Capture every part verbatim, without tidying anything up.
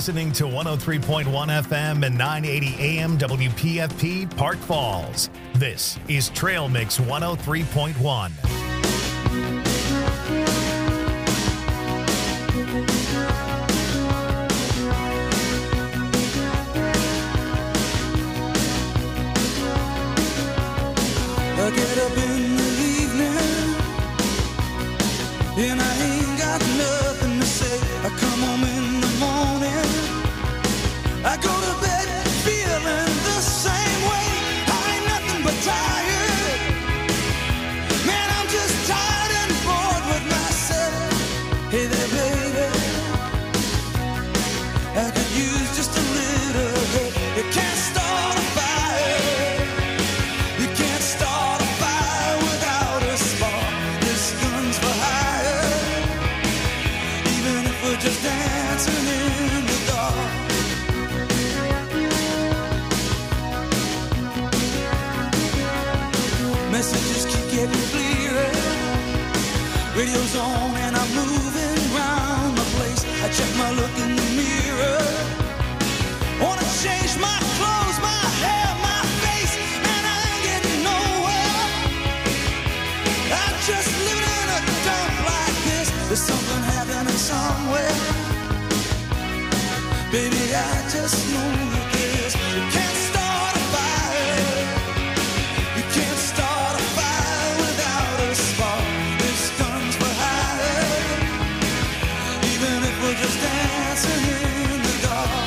listening to one oh three point one F M and nine eighty A M W P F P Park Falls. This is Trail Mix one oh three point one. I get up in the evening and I ain't got nothing to say. I come home in the morning, I go to bed feeling the same way. I ain't nothing but tired. Man, I'm just tired and bored with myself. Hey there, baby, I could use just a little help. You can't start a fire. You can't start a fire without a spark. This gun's for hire. Even if we're just dancing in the dark. Messages keep getting clearer. Radio's on and I'm moving around the place. I check my look in the mirror. Wanna change my clothes, my hair, my face, and I ain't getting nowhere. I'm just living in a dump like this. There's something happening somewhere. Baby, I just know this. You can't start a fire. You can't start a fire without a spark. This gun's for hire. Even if we're just dancing in the dark.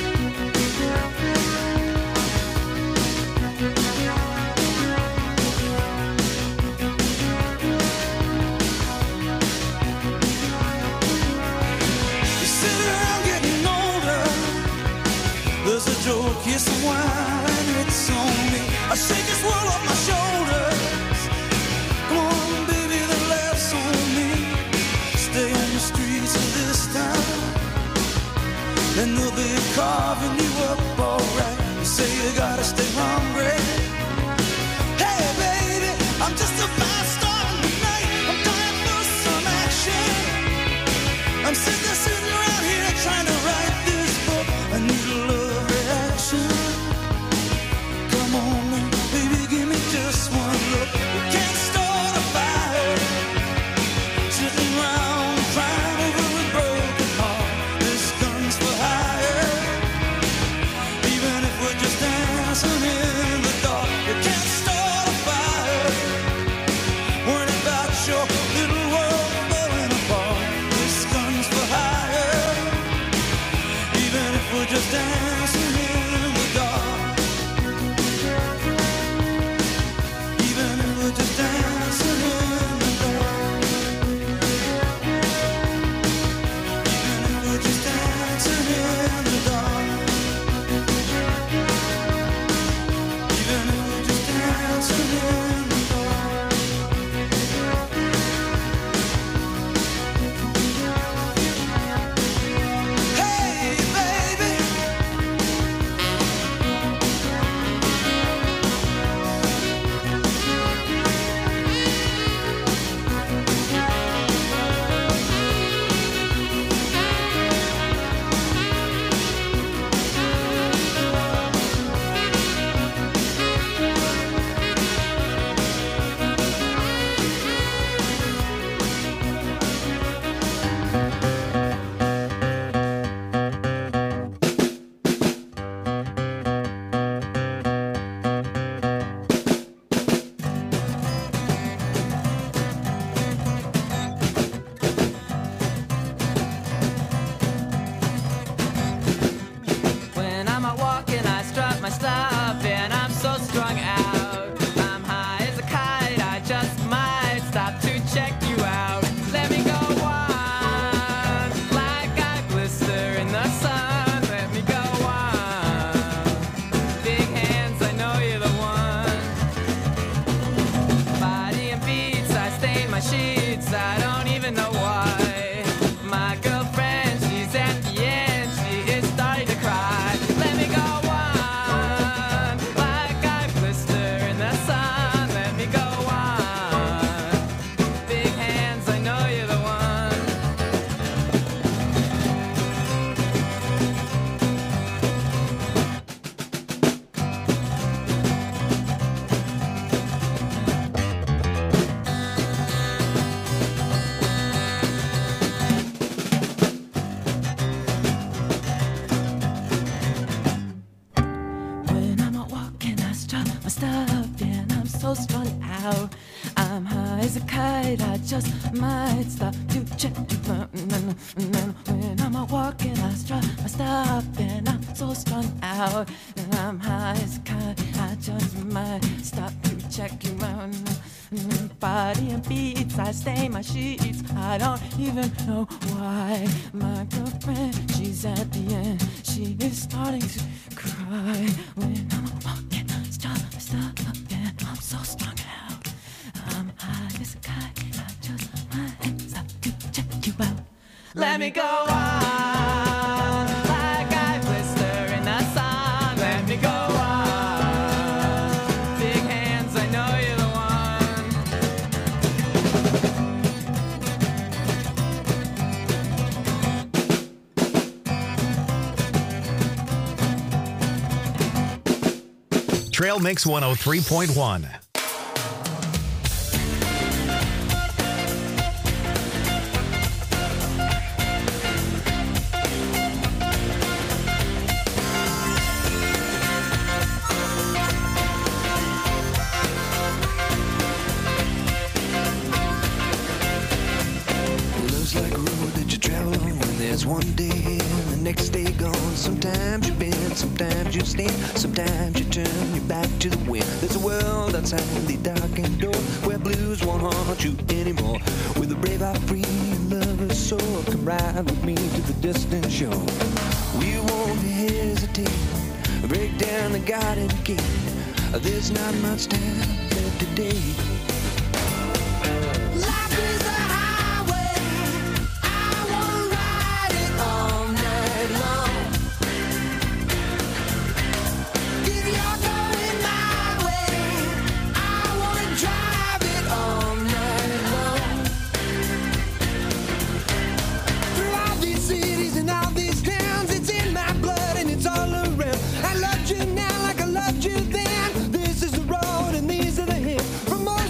You sit around getting older. There's a joke, yes, a wine, it's on me. I shake this world off my shoulders. Come on, baby, the laughs on me. Stay on the streets of this town, and they'll be carving you up alright. You say you gotta stay hungry. Hey, baby, I'm just a fast star in the night. I'm dying for some action. I'm sitting there, sitting around here trying to write this book. I need a love reaction. Come on, now, baby, give me just one look. You can't start a fire. Sitting around crying over a broken heart. This gun's for hire. Even if we're just dancing in the dark. You can't start a fire. Worrying about your little world falling apart. This gun's for hire. Even if we're just dancing in the dark. Even if we're just dancing in the dark. Even if we're just dancing in the dark. Even if we're just dancing in the dark. Hey, baby. When I'm out walking, I strut my stuff, and I'm so strung out. I'm high as a kite, I just might stop to check you out. Let me go on, like I glister in the sun. Let me go on, big hands, I know you're the one. Body and beats, I stain my sheets, I don't even know why. My girlfriend, she's at the end, she is starting to cry. Let me go so strung out. I'm high as a kite, I just might stop to check you out. And then, and then when I'm out walking, I strut, I stop, and I'm so strung out. And I'm high as a kite, I just might stop to check you out. Body and beats, I stain my sheets. I don't even know why. My girlfriend, she's at the end. She is starting to cry when I'm walking. Stop, stop, and I'm so strung out. I'm high as a kite. I just might stop to check you out. Let me go on like I blister in the sun. Let me go on. Big hands, I know you're the one. Trail Mix one oh three point one. Love's like a road that you travel on. There's one day and the next day gone. Sometimes you bend, sometimes you stand, sometimes you turn your back to the wind. There's a world outside the darkened door where blues won't haunt you anymore. With a brave heart free and lover's soul, come ride with me to the distant shore. We won't hesitate, break down the garden gate. There's not much time left today. Life is a highway, I wanna ride it all night long. If you're going my way, I wanna drive it all night long. Through all these cities and all these towns, it's in my blood and it's all around. I loved you now like I loved you then. This is the road and these are the hills. From most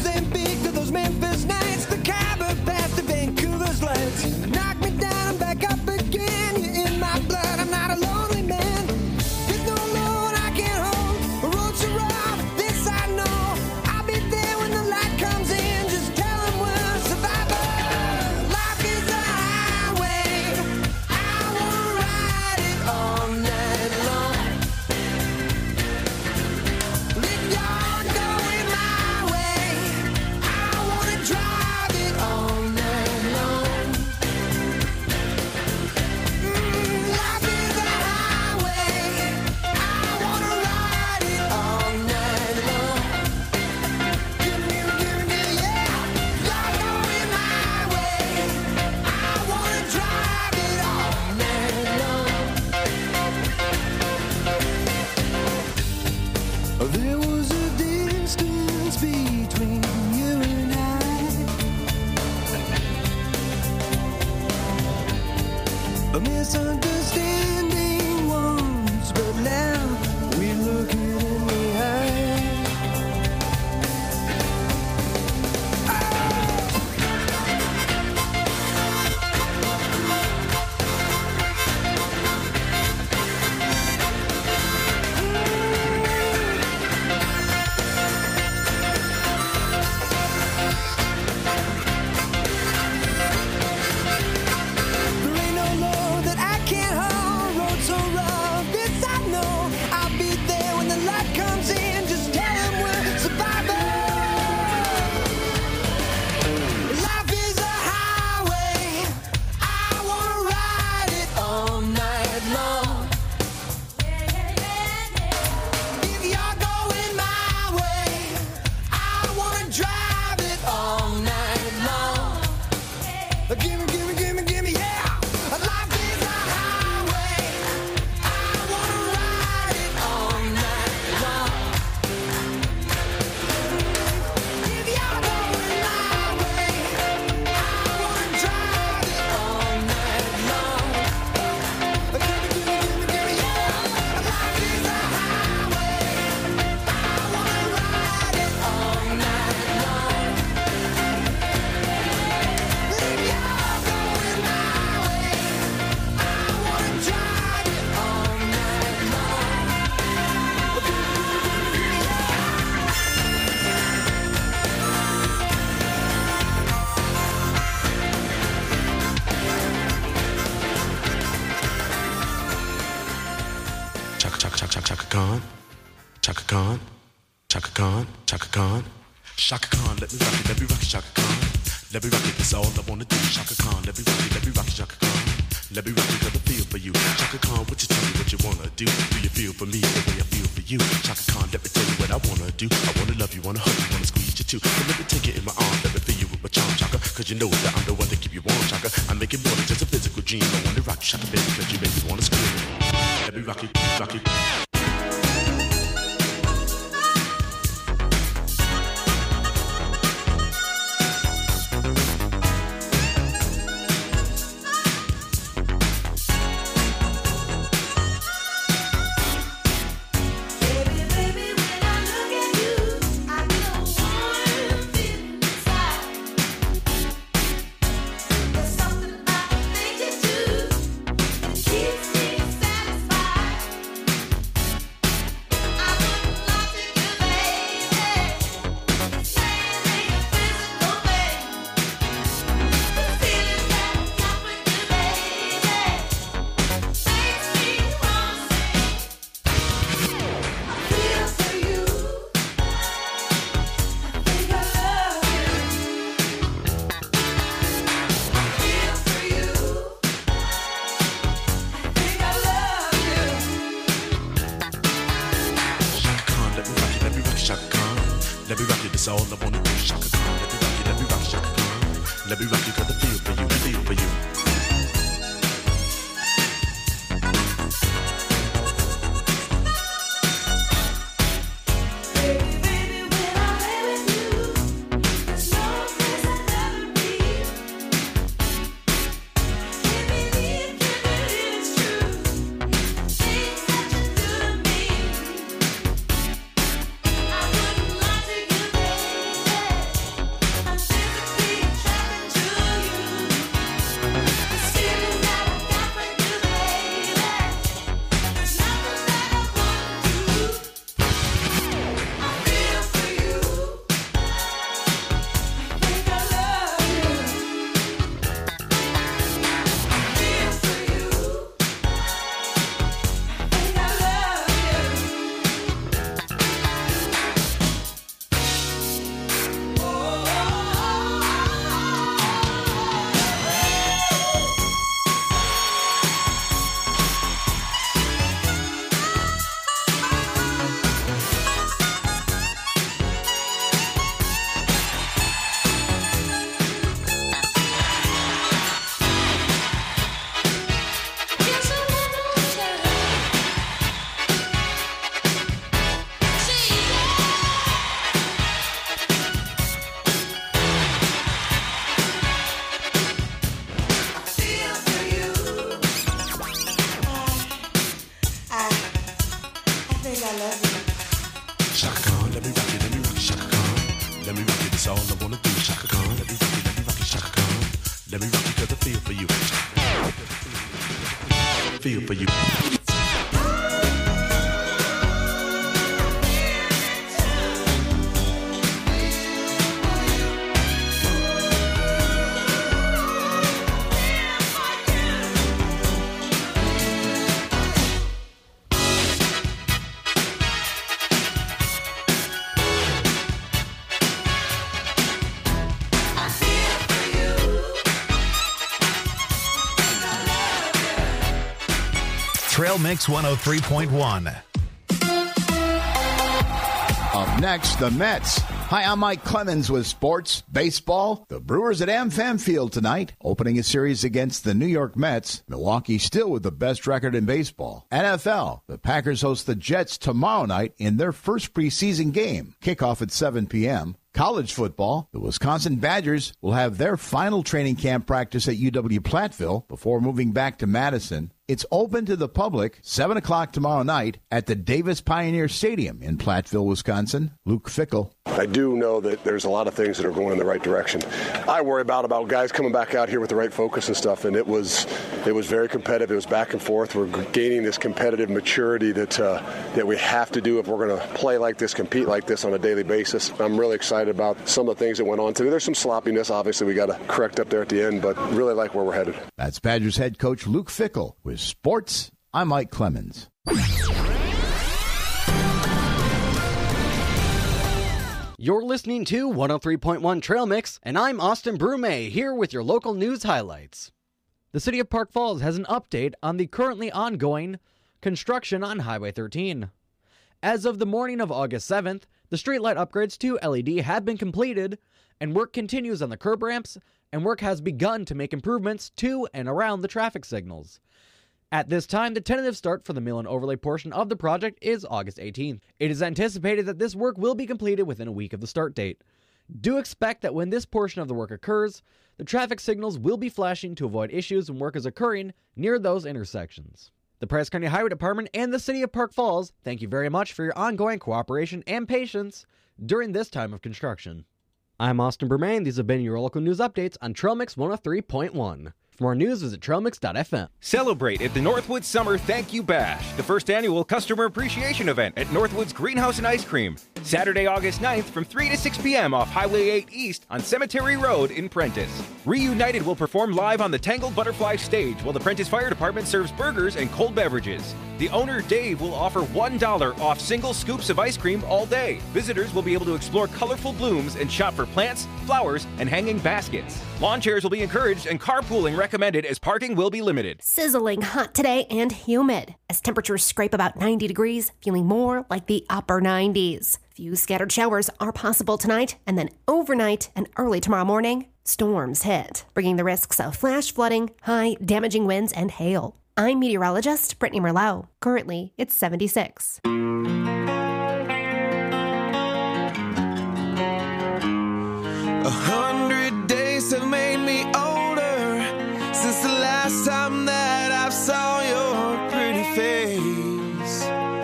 Chaka Chaka Chaka Chaka Chaka Khan, Chaka Khan, Chaka Khan, Chaka Khan, Shaka Khan, let me rock it, let me rock it, Shaka Khan, let me rock it, that's all I wanna do. Shaka Khan, let me rock it, let me rock it, Shaka Khan, let me rock it, cause I feel for you. Shaka Khan, what you tell me what you wanna do? Do you feel for me the way I feel for you? Shaka Khan, let me tell you what I wanna do. I wanna love you, wanna hug you, wanna squeeze you too. So let me take it in my arms, let me feel you with my charm, Shaka, cause you know that I'm the one to keep you warm, Shaka. I make it more than just a physical dream. I wanna rock you, Shaka, baby, cause you make me wanna scream. Let me rock it, rock it. Trail Mix one oh three point one. Up next, the Mets. Hi, I'm Mike Clemens with sports, baseball. The Brewers at AmFam Field tonight, opening a series against the New York Mets. Milwaukee still with the best record in baseball. N F L, the Packers host the Jets tomorrow night in their first preseason game. Kickoff at seven p.m. College football, the Wisconsin Badgers will have their final training camp practice at U W-Platteville before moving back to Madison. It's open to the public, seven o'clock tomorrow night at the Davis Pioneer Stadium in Platteville, Wisconsin. Luke Fickell. I do know that there's a lot of things that are going in the right direction. I worry about about guys coming back out here with the right focus and stuff, and it was it was very competitive. It was back and forth. We're gaining this competitive maturity that uh, that we have to do if we're going to play like this, compete like this on a daily basis. I'm really excited about some of the things that went on today. There's some sloppiness, obviously, we got to correct up there at the end, but really like where we're headed. That's Badgers head coach Luke Fickell with sports. I'm Mike Clemens. You're listening to one oh three point one Trail Mix, and I'm Austin Brume, here with your local news highlights. The City of Park Falls has an update on the currently ongoing construction on Highway thirteen. As of the morning of August seventh, the streetlight upgrades to L E D have been completed, and work continues on the curb ramps, and work has begun to make improvements to and around the traffic signals. At this time, the tentative start for the mill and overlay portion of the project is August eighteenth. It is anticipated that this work will be completed within a week of the start date. Do expect that when this portion of the work occurs, the traffic signals will be flashing to avoid issues when work is occurring near those intersections. The Price County Highway Department and the City of Park Falls thank you very much for your ongoing cooperation and patience during this time of construction. I'm Austin Bermain, and these have been your local news updates on Trail Mix one oh three point one. For more news, visit trail mix dot f m. Celebrate at the Northwoods Summer Thank You Bash, the first annual customer appreciation event at Northwoods Greenhouse and Ice Cream. Saturday, August ninth from three to six p.m. off Highway eight East on Cemetery Road in Prentice. Reunited will perform live on the Tangled Butterfly stage while the Prentice Fire Department serves burgers and cold beverages. The owner, Dave, will offer one dollar off single scoops of ice cream all day. Visitors will be able to explore colorful blooms and shop for plants, flowers, and hanging baskets. Lawn chairs will be encouraged and carpooling recommended as parking will be limited. Sizzling hot today and humid as temperatures scrape about ninety degrees, feeling more like the upper nineties. Few scattered showers are possible tonight, and then overnight and early tomorrow morning, storms hit, bringing the risks of flash flooding, high damaging winds, and hail. I'm meteorologist Brittany Merlot. Currently, it's seventy-six. A hundred days have made me older since the last time that I saw your pretty face.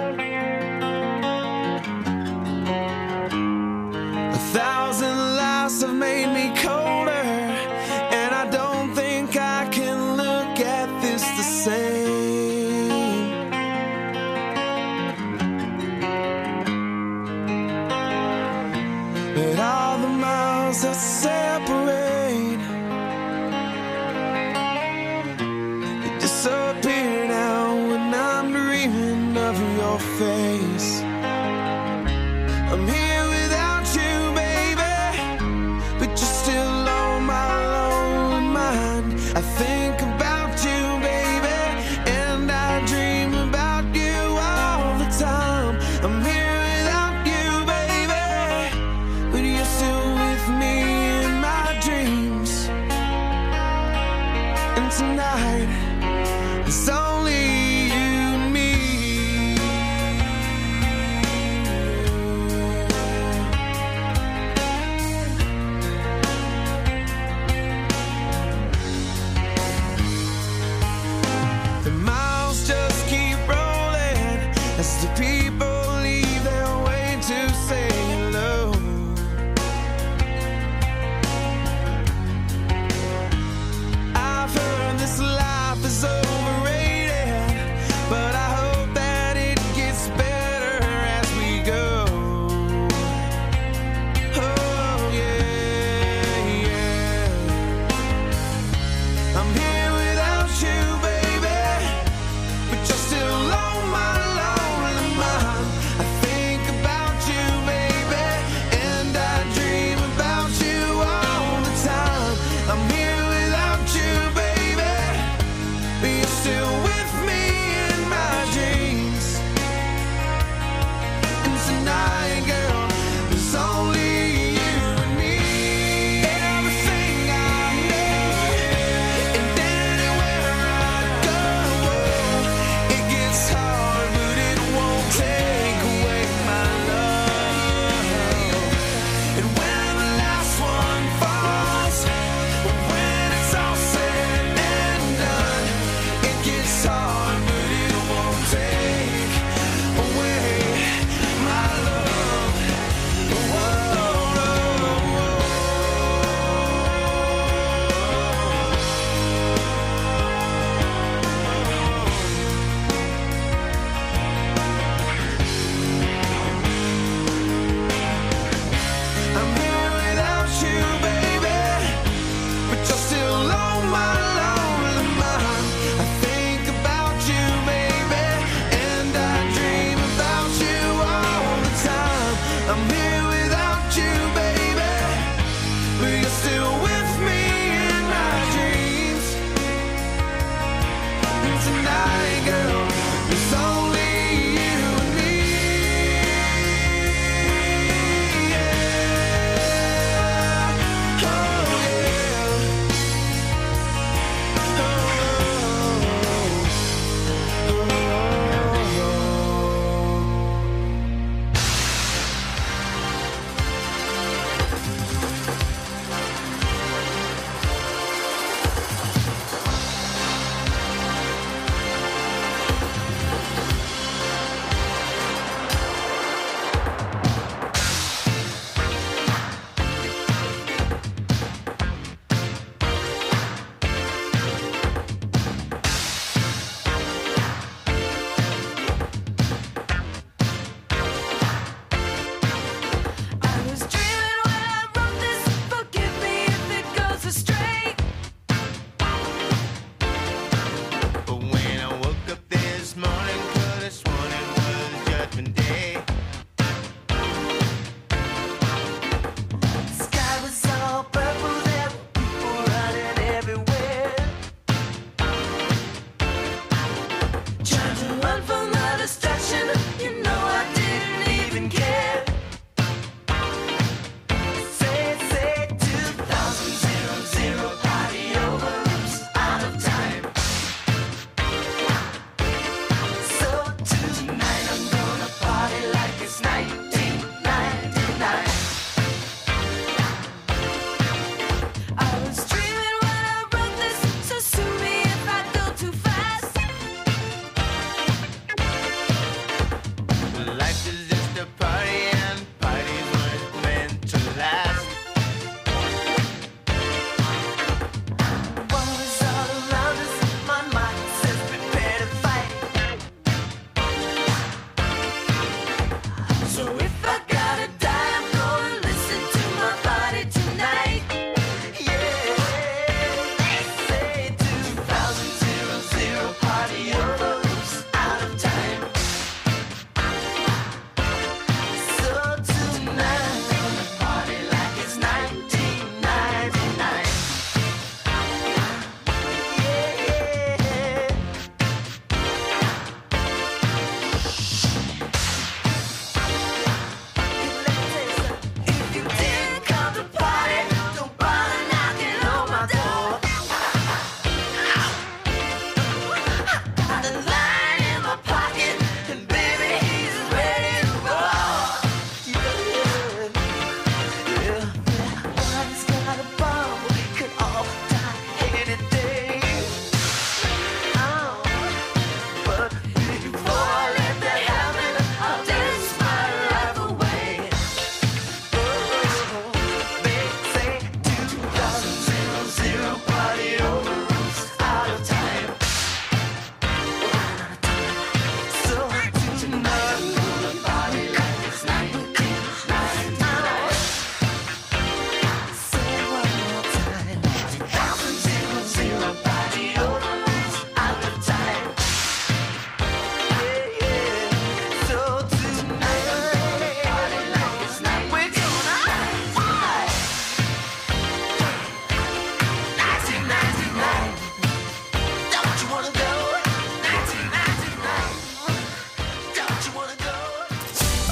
A thousand lives have made me colder, and I don't think I can look at this the same. But all the miles that separate, they disappear now when I'm dreaming of your face. I'm here without you, baby, but you're still on my lonely mind. I think about you, baby, and I dream about you all the time. I'm here without you, baby, but you're still with me in my dreams. And tonight, it's only you and me. The miles just keep rolling as the people leave their way to say hello. I've heard this life is overrated, but I hope that it gets better as we go. Oh yeah, yeah. I'm here without you, baby, but you're still on my lonely mind.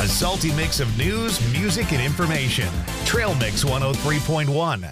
A salty mix of news, music, and information. Trail Mix one oh three point one.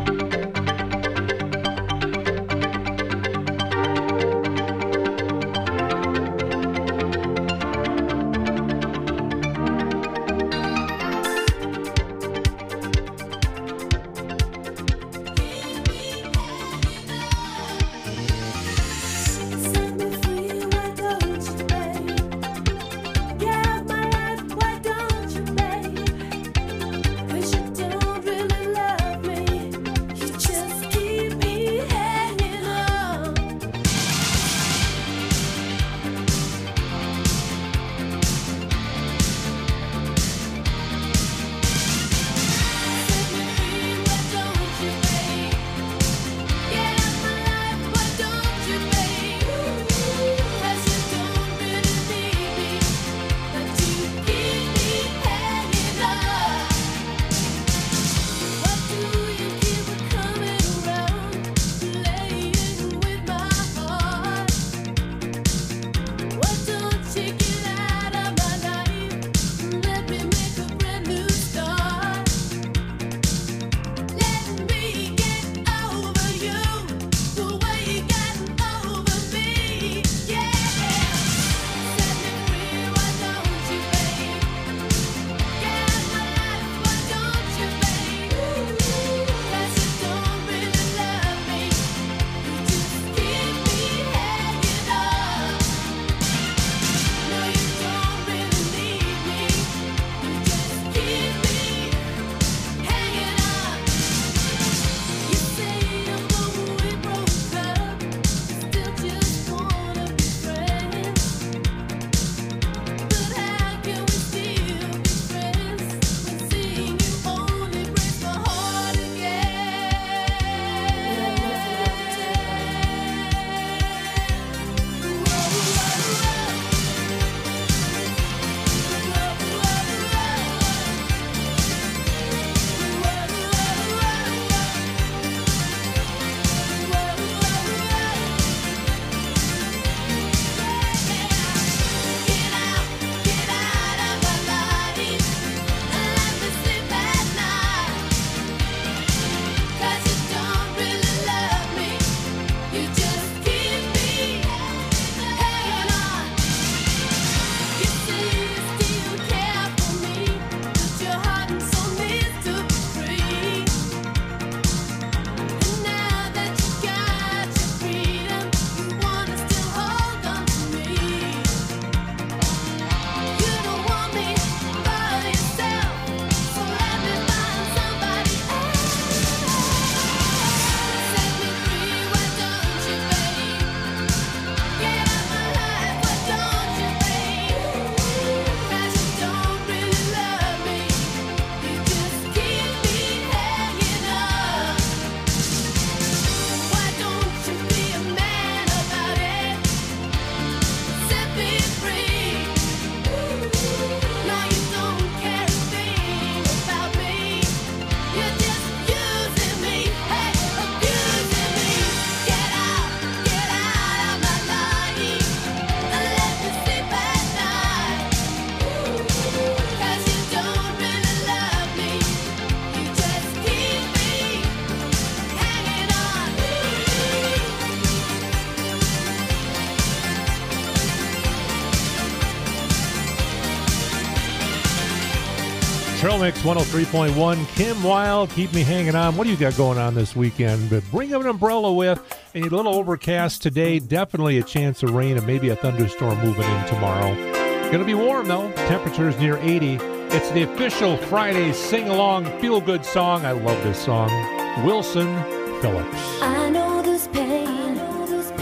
Trail Mix one oh three point one. Kim Wilde, keep me hanging on. What do you got going on this weekend? But bring an umbrella with. A little overcast today. Definitely a chance of rain and maybe a thunderstorm moving in tomorrow. Going to be warm, though. Temperatures near eighty. It's the official Friday sing-along feel-good song. I love this song. Wilson Phillips. I know this pain. I know this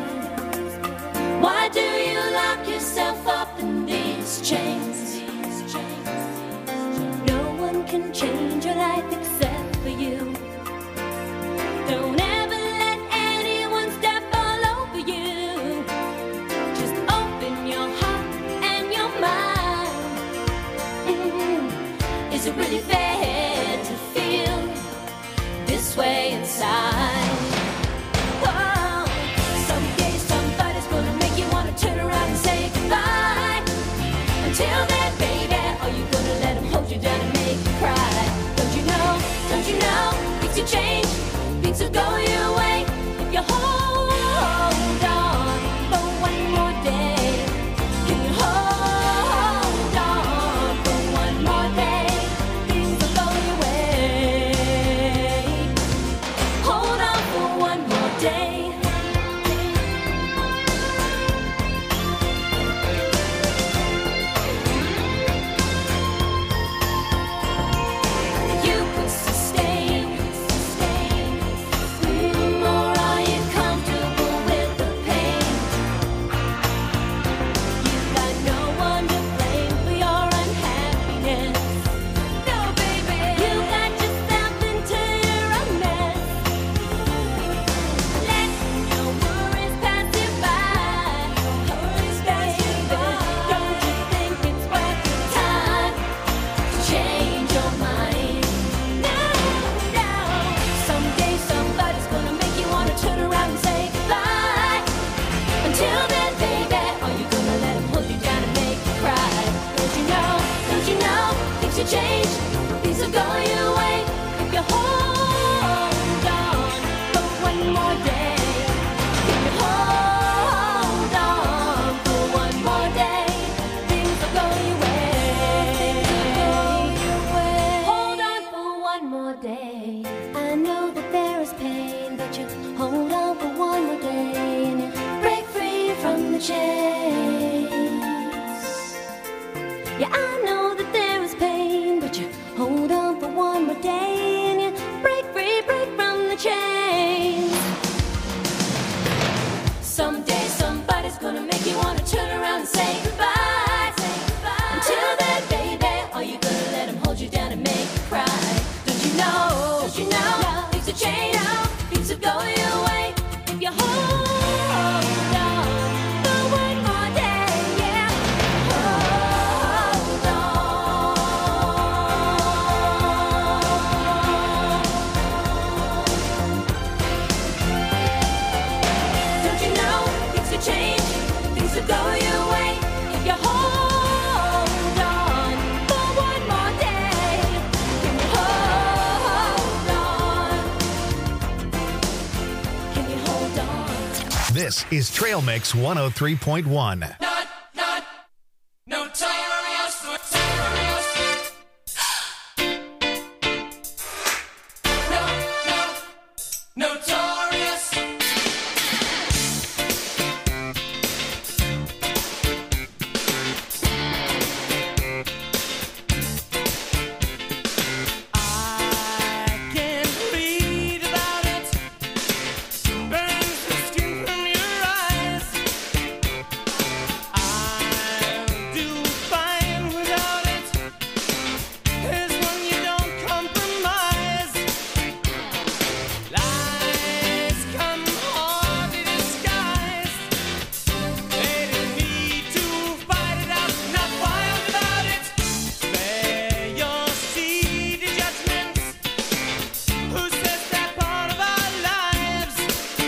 pain. Why do you lock yourself up in these chains? No one can change your life except for you. Don't ever let anyone step all over you. Just open your heart and your mind. Mm-hmm. Is it really fair to feel this way inside? Whoa. Someday somebody's gonna make you wanna turn around and say goodbye. Until then, baby, all things will go your way if you hold on for one more day. Can you hold on for one more day? Things will go your way. Hold on for one more day. You could sustain, sustain, mm, or are you comfortable with the pain? You got no one to blame for your unhappiness. No, baby, you got yourself into a mess. Let your worries pass you by. Worries pass you by. Don't you think it's worth your time to change your mind? No, no. Someday somebody's gonna make you wanna turn around and say goodbye. Until then, baby, are you gonna let him hold you down and make you cry? Don't you know, don't you know, things will change, things will go your way if you hold on for one more day. If you hold on for one more day, things will go your way. Hold on for one more day. I know that there is pain, but you hold on for one more day and you break free from the chains. Yeah, I know that there is pain, but you hold on for one more day and you break free, break from the chains. Someday somebody's gonna make you wanna turn around and say goodbye. Say goodbye. Until then, baby, are you gonna let him hold you down and make you cry? Don't you know? Don't you know? Things will change. Things will go your way if you hold on for one more day. Yeah, hold on. Don't you know? Things will change. Things will go your way if you hold on for one more day. Can you hold on? Can you hold on? This is Trail Mix one oh three point one. Not, not, notorious, notorious. No, no, notorious. I can't read about it. Burns the skin from your eyes. I'll do fine without it. Here's one you don't compromise. Lies come hardly disguised. They didn't need to fight it out, not wild about it. Spare your seedy judgments. Who says that part of our lives?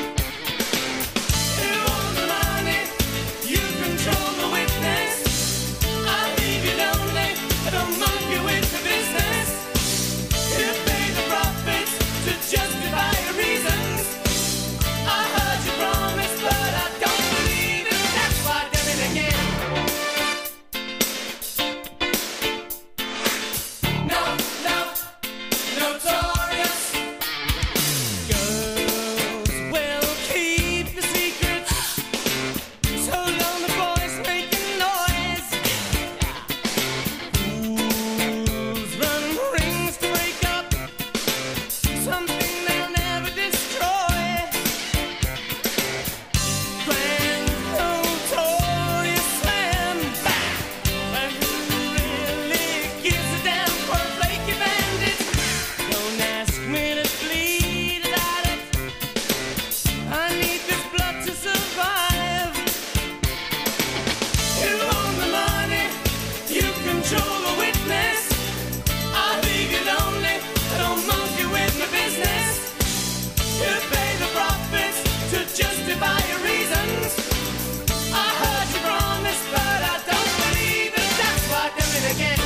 You own the money, you control the witness. I'll leave you lonely, I don't monkey with the business. You pay the profits to justify your reasons. I heard you promise, but I don't believe it. That's why I did it again. No, no, notorious. Girls will keep the secrets. So long the boys making noise. Fools run rings to break up something they'll never destroy. Grand notorious slam. But who really gives a damn for a flaky bandit? Don't ask me to bleed about it. I need this blood to survive. You own the money, you control the witness. I'll leave you lonely, I don't monkey with my business. You pay the profits to justify your reasons. I heard you promise, but I don't believe it. That's why I did it again.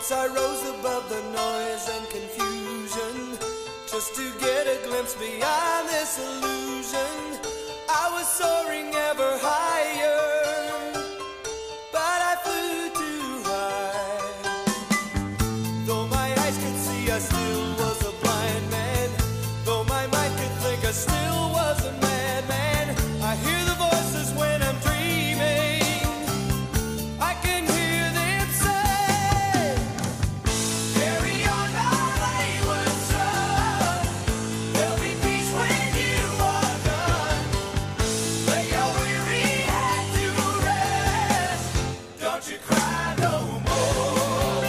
Once I rose above the noise and confusion, just to get a glimpse beyond this illusion. I was soaring ever higher, but I flew too high. Though my eyes could see, I still was a blind man. Though my mind could think, I still was a madman. I hear the voices when I'm dreaming. I can hear them say, carry on my wayward son. There'll be peace when you are done. Lay your weary head to rest. Don't you cry no more.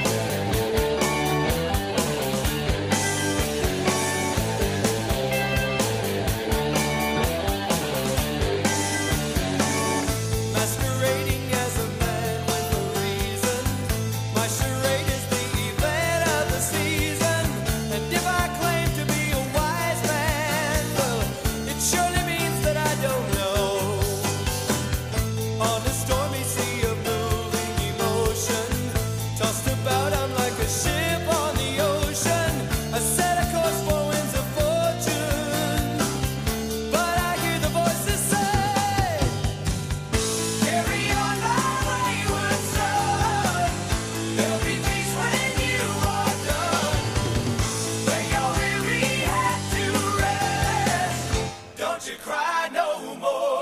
Masquerading as a man with a reason. My charade is the event of the season. And if I claim to be a wise man, well, it surely means that I don't know. On a stormy sea of moving emotion, tossed about, I'm like a ship on the ocean. I set a course for winds of fortune, but I hear the voices say, carry on my wayward son. There'll be peace when you are done. Lay your weary head to rest. Don't you cry no more.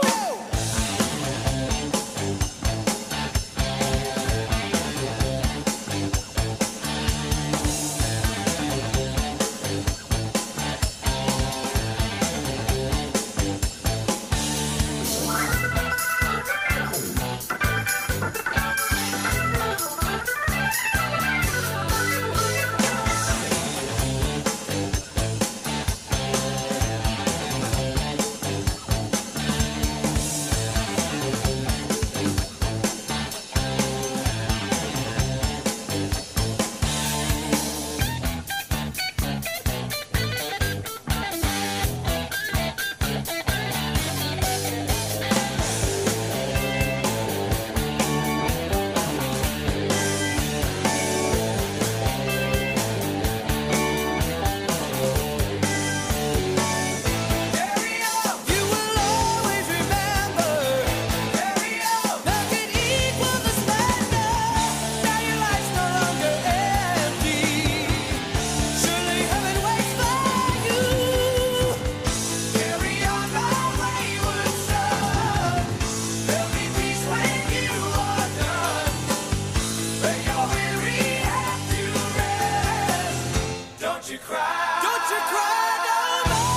You will always remember. Carry on. Nothing equals the splendor. Now your life's no longer empty. Surely heaven waits for you. Carry on, my wayward son. There'll be peace when you are done. Lay your weary head to rest. Don't you cry. Don't you cry no more.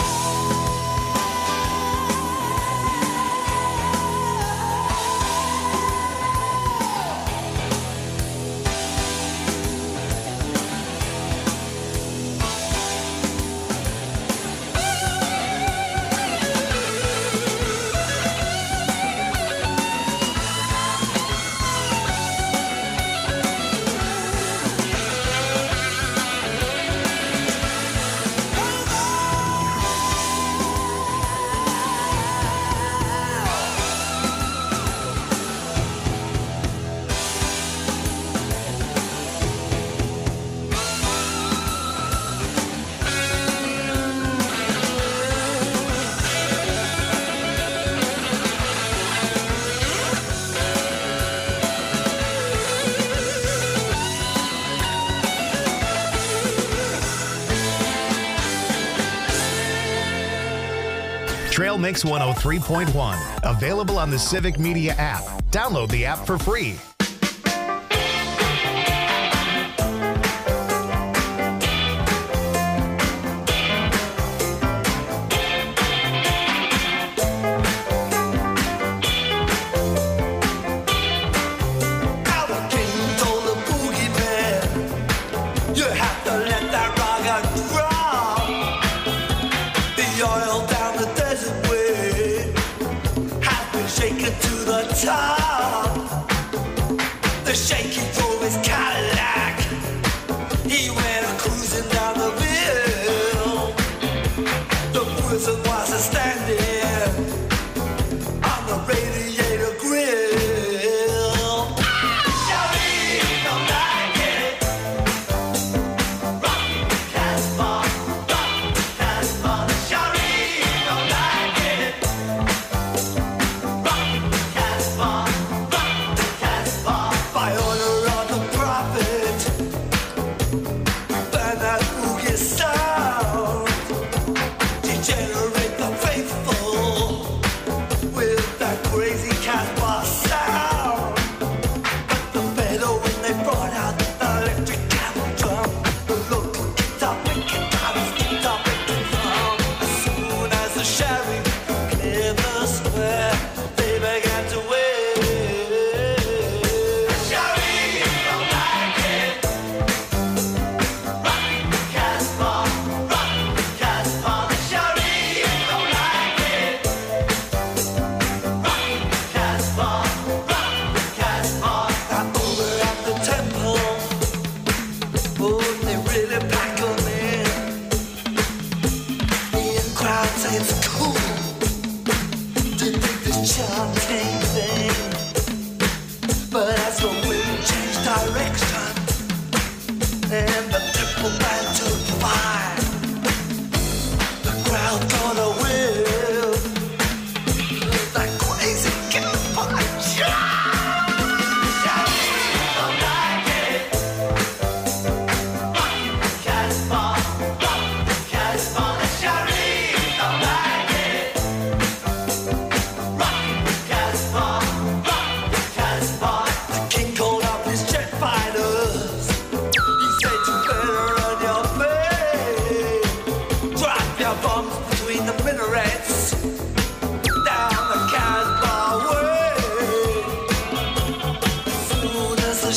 Trail Mix one oh three point one. Available on the Civic Media app. Download the app for free. Our king told the boogie man, you have to let that rock drop. The oil down the desert way has been shaken to the top. The shaky drove his Cadillac. He went a cruising down the hill. The prison was a standing on the radiator grill. Shall we come back?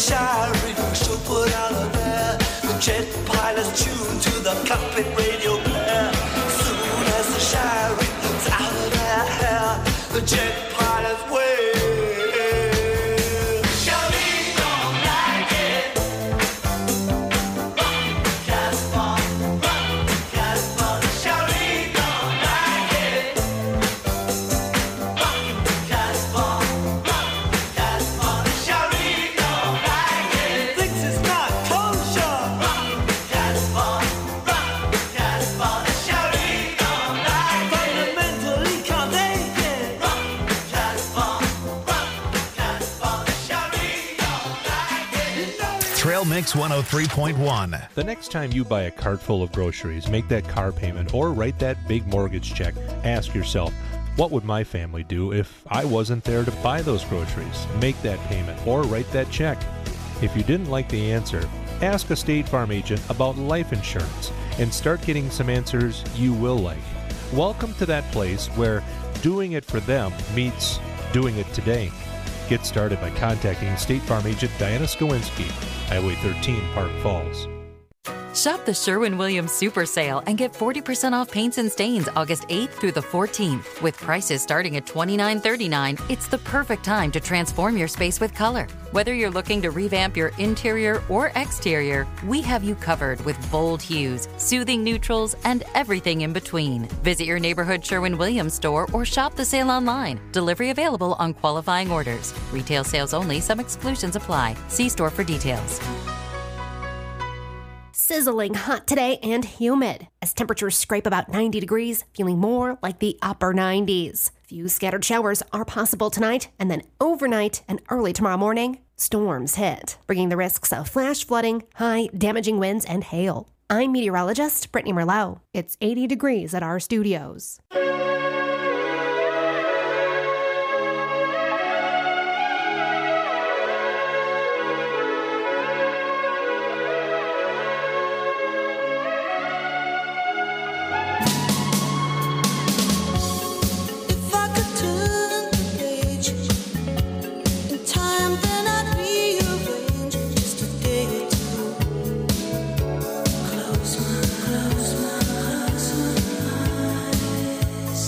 Shari, she'll put out of there. The jet pilot's tuned to the cockpit radio player. Soon as the Shari's out of their hair, the jet pilot's way. Trail Mix one oh three point one. The next time you buy a cart full of groceries, make that car payment, or write that big mortgage check, ask yourself, what would my family do if I wasn't there to buy those groceries? Make that payment, or write that check. If you didn't like the answer, ask a State Farm agent about life insurance and start getting some answers you will like. Welcome to that place where doing it for them meets doing it today. Get started by contacting State Farm agent Diana Skowinski, Highway thirteen, Park Falls. Shop the Sherwin-Williams Super Sale and get forty percent off paints and stains August eighth through the fourteenth. With prices starting at twenty-nine thirty-nine, it's the perfect time to transform your space with color. Whether you're looking to revamp your interior or exterior, we have you covered with bold hues, soothing neutrals, and everything in between. Visit your neighborhood Sherwin-Williams store or shop the sale online. Delivery available on qualifying orders. Retail sales only. Some exclusions apply. See store for details. Sizzling hot today and humid as temperatures scrape about ninety degrees, feeling more like the upper nineties. Few scattered showers are possible tonight, and then overnight and early tomorrow morning, storms hit, bringing the risks of flash flooding, high damaging winds, and hail. I'm meteorologist Brittany Merlot. It's eighty degrees at our studios. Close my, close my eyes.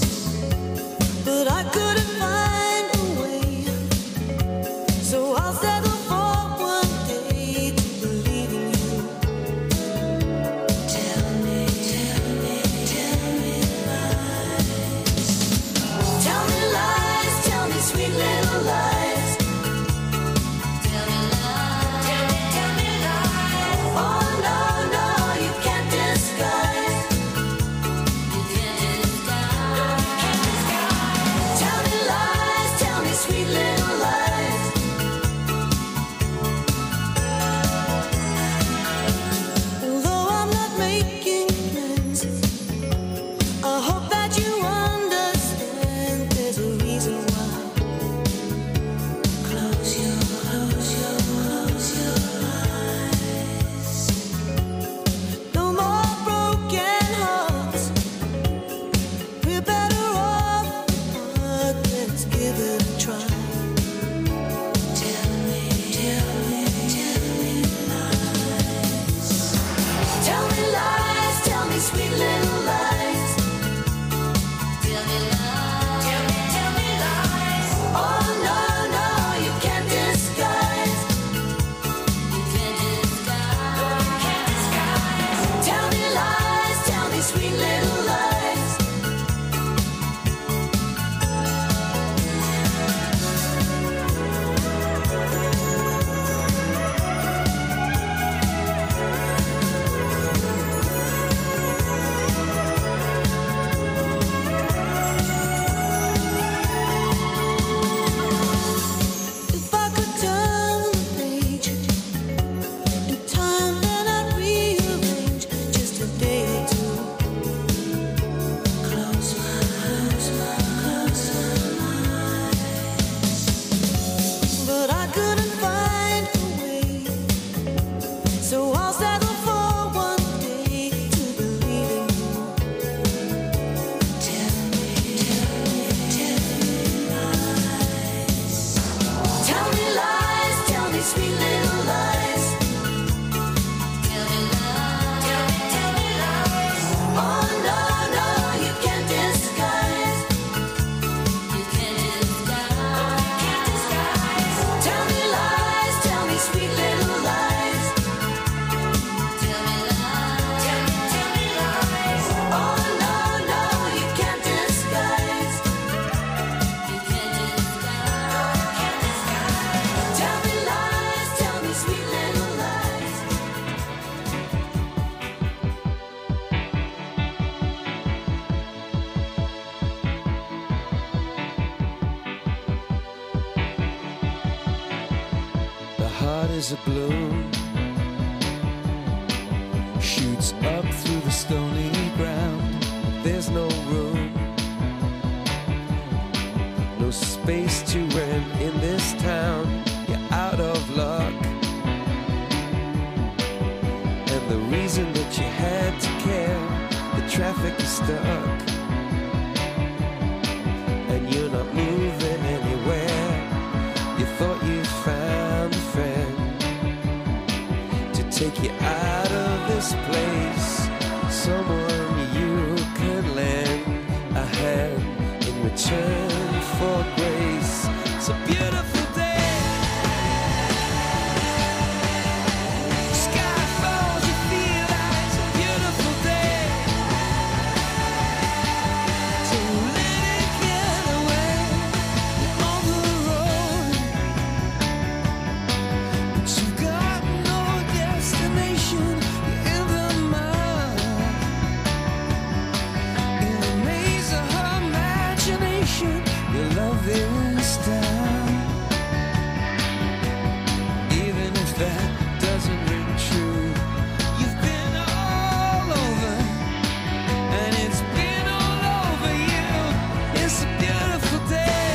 there's a bloom shoots up through the stony ground. There's no room, no space to rent in this town. You're out of luck, and the reason that you had to care, the traffic is stuck, and you're not moving anywhere. You thought you found a friend to take you out of this place, someone you could lend a hand in return for grace. It's a beautiful day. Sky falls, you feel like it's a beautiful day. Don't let it get away. You're on the road, but you've got no destination. You're in the mud, in the maze of her imagination. Your love is down, even if that doesn't ring true. You've been all over, and it's been all over you. It's a beautiful day.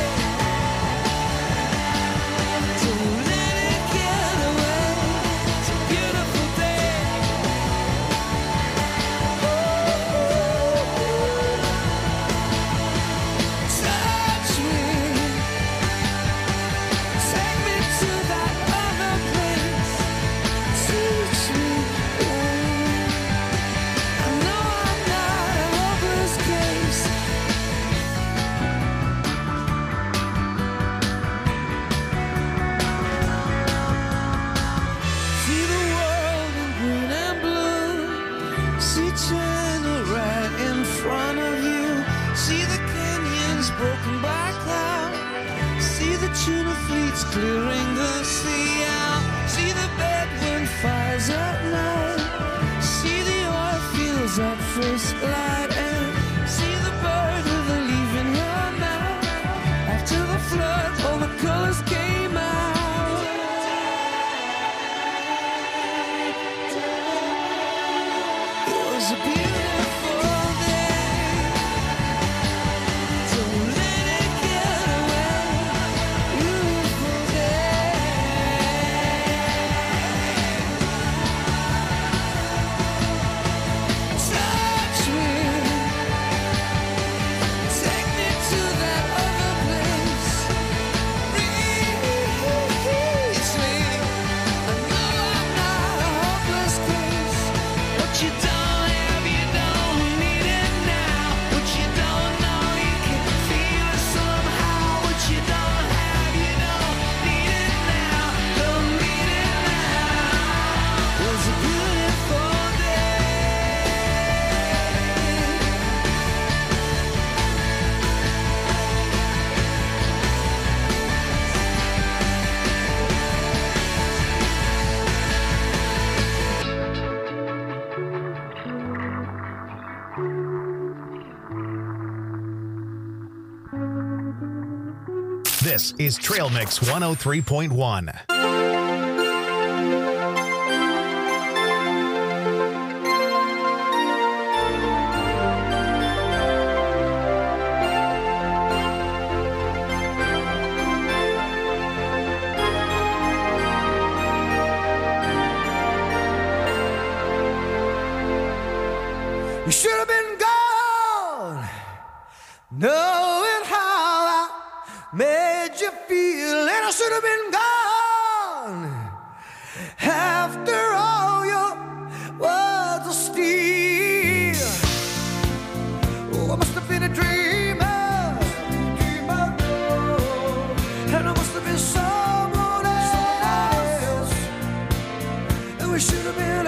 Don't let it get away. It's a beautiful day. Touch me, take me to that other place. Teach me, I know I'm not a hopeless case. See the world in green and blue. See China right in front of you. See the canyons broken by cloud. See the tuna fleets clearing the sea out. See the bedroom fires at night. See the oil fields at first light. And see the bird with a leaf in her mouth. After the flood, all the colors came out. It was a beautiful day. Don't let it get away. Beautiful day. Touch me, take me to that other place. Reach me, I know I'm not a hopeless case. What you don't have, you don't need it now. What you don't know, you can feel it somehow. What you don't have, you don't need it now. Don't need it now. It was a beautiful day. This is Trail Mix one oh three point one. You should have been gone, knowing how I made you feel, and I should have been gone after all your words of steel. Oh, I must have been a dreamer, dreamer, and I must have been someone else, and we should have been